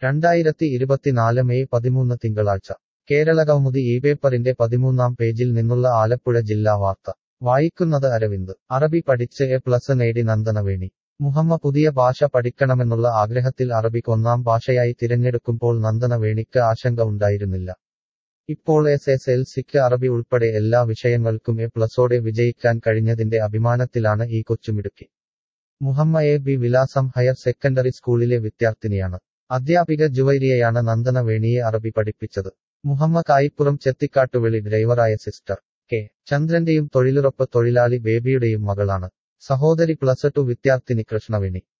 2024 May 13 തിങ്കളാഴ്ച കേരളകൗമുദി ഈ പേപ്പറിന്റെ 13-ാം പേജിൽ നിന്നുള്ള ആലപ്പുഴ ജില്ലാ വാർത്ത വായിക്കുന്നത് അരവിന്ദ്. അറബി പഠിച്ച് എ+ നേടി നന്ദനവേണി. മുഹമ്മ പുതിയ ഭാഷ പഠിക്കണമെന്നുള്ള ആഗ്രഹത്തിൽ അറബിക് ഒന്നാം ഭാഷയായി തിരഞ്ഞെടുക്കുമ്പോൾ നന്ദനവേണിക്ക് ആശങ്ക ഉണ്ടായിരുന്നില്ല. ഇപ്പോൾ SSLCക്ക് അറബി ഉൾപ്പെടെ എല്ലാ വിഷയങ്ങൾക്കും എ+ഓടെ വിജയിക്കാൻ കഴിഞ്ഞതിന്റെ അഭിമാനത്തിലാണ് ഈ കൊച്ചുമിടുക്കി. മുഹമ്മ AB വിലാസം ഹയർ സെക്കൻഡറി സ്കൂളിലെ വിദ്യാർത്ഥിനിയാണ്. അധ്യാപിക ജുവൈരിയയാണ് നന്ദനവേണിയെ അറബി പഠിപ്പിച്ചത്. മുഹമ്മ കായിപ്പുറം ചെത്തിക്കാട്ടുവെളി ഡ്രൈവറായ സിസ്റ്റർ കെ. ചന്ദ്രന്റെയും തൊഴിലുറപ്പ് തൊഴിലാളി ബേബിയുടെയും മകളാണ്. സഹോദരി +2 വിദ്യാർത്ഥിനി കൃഷ്ണവേണി.